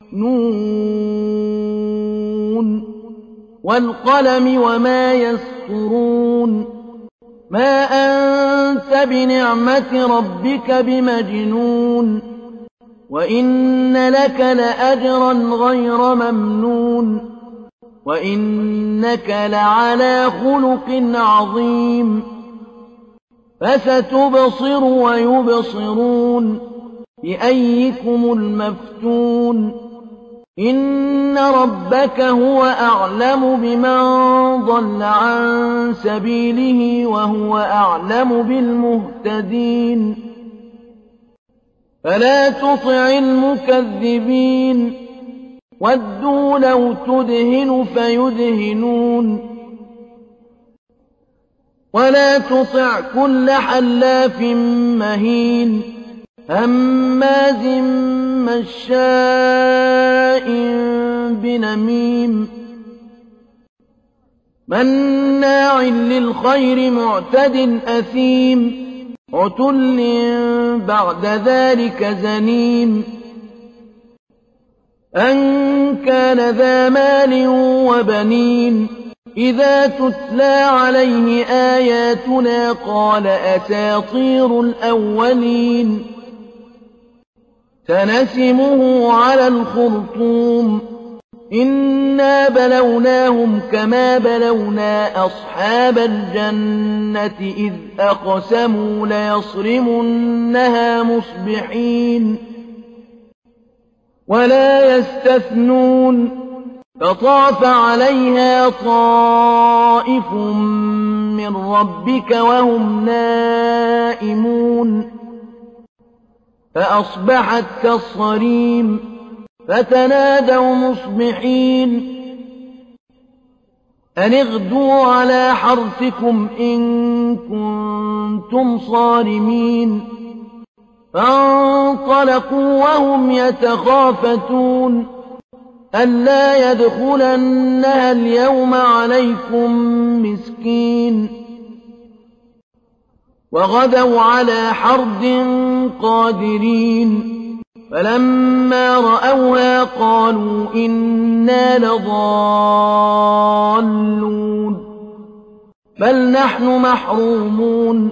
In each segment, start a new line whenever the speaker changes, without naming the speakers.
نون والقلم وما يسطرون ما أنت بنعمة ربك بمجنون وإن لك لأجرا غير ممنون وإنك لعلى خلق عظيم فستبصر ويبصرون بأيكم المفتون إن ربك هو أعلم بمن ضل عن سبيله وهو أعلم بالمهتدين فلا تطع المكذبين ودوا لو تدهن فيدهنون ولا تطع كل حلاف مهين هماز مشاء بنميم مناع للخير معتد أثيم عتل بعد ذلك زنيم أن كان ذا مال وبنين إذا تتلى عليه آياتنا قال أساطير الأولين سنسمه على الخرطوم إنا بلوناهم كما بلونا أصحاب الجنة إذ أقسموا ليصرمنها مصبحين ولا يستثنون فطاف عليها طائف من ربك وهم نائمون فأصبحت كالصريم فتنادوا مصبحين أن اغدوا على حرثكم إن كنتم صارمين فانطلقوا وهم يتخافتون ألا يدخلنها اليوم عليكم مسكين وغدوا على حرد قادرين فلما رأوها قالوا إنا لضالون بل نحن محرومون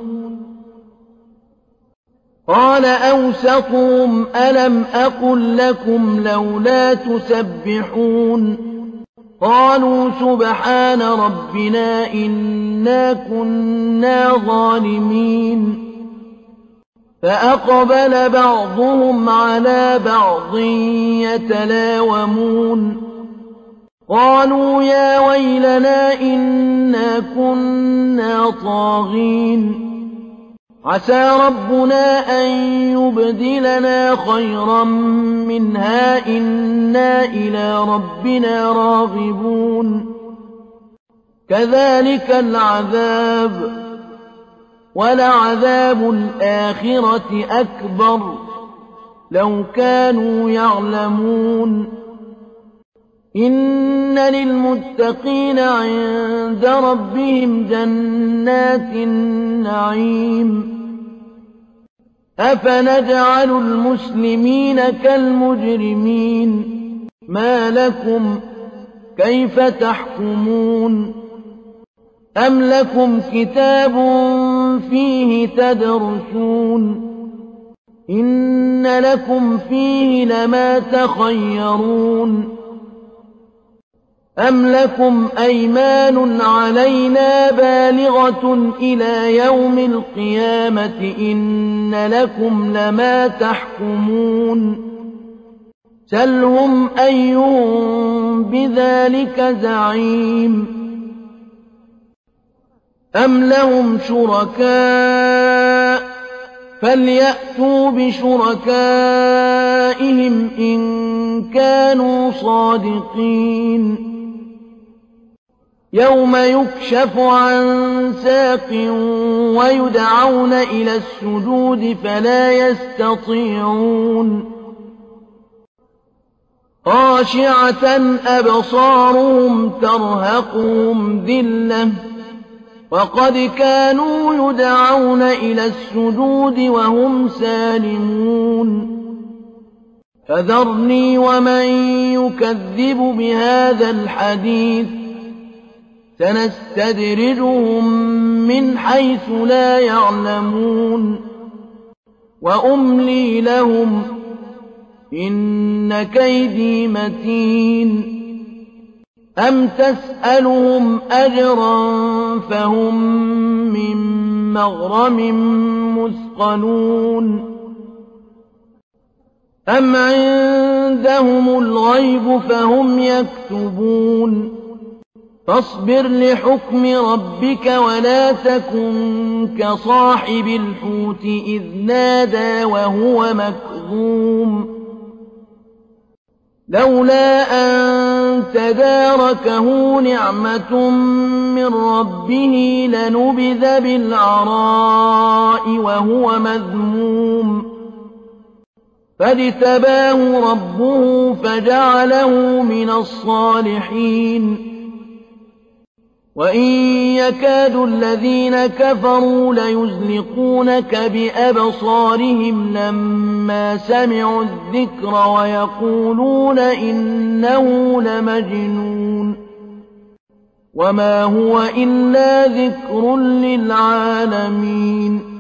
قال أوسطهم ألم أقل لكم لولا تسبحون قالوا سبحان ربنا إنا كنا ظالمين فأقبل بعضهم على بعض يتلاومون قالوا يا ويلنا إنا كنا طاغين عسى ربنا أن يبدلنا خيرا منها إنا إلى ربنا راغبون كذلك العذاب ولعذاب الآخرة أكبر لو كانوا يعلمون إن للمتقين عند ربهم جنات النعيم أفنجعل المسلمين كالمجرمين ما لكم كيف تحكمون أم لكم كتاب فيه تدرسون إن لكم فيه لما تخيرون أم لكم أيمان علينا بالغة إلى يوم القيامة إن لكم لما تحكمون سلهم أيهم بذلك زعيم أم لهم شركاء فليأتوا بشركائهم إن كانوا صادقين يوم يكشف عن ساق ويدعون إلى السجود فلا يستطيعون خاشعة أبصارهم ترهقهم ذلة وقد كانوا يدعون إلى السجود وهم سالمون فذرني ومن يكذب بهذا الحديث سنستدرجهم من حيث لا يعلمون وأملي لهم إن كيدي متين أم تسألهم أجرا فهم من مغرم مثقلون أم عندهم الغيب فهم يكتبون فاصبر لحكم ربك ولا تكن كصاحب الحوت إذ نادى وهو مكظوم لولا أن تداركه نعمة من ربه لنبذ بالعراء وهو مذموم فاجتباه ربه فجعله من الصالحين وإن يكاد الذين كفروا ليزلقونك بأبصارهم لما سمعوا الذكر ويقولون إنه لمجنون وما هو إلا ذكر للعالمين